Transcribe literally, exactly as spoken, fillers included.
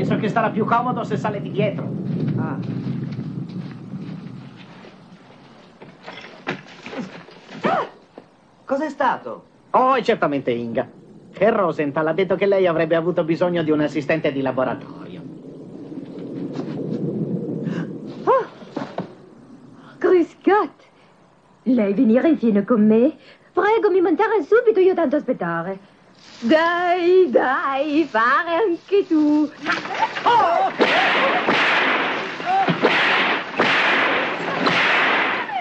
Penso che starà più comodo se sale di dietro. Ah. Ah! Cos'è stato? Oh, è certamente Inga. E Rosenthal ha detto che lei avrebbe avuto bisogno di un assistente di laboratorio. Oh. Grüß Gott. Lei venire insieme con me? Prego, mi montare subito, io tanto aspettare. Dai, dai, fare anche tu. Oh!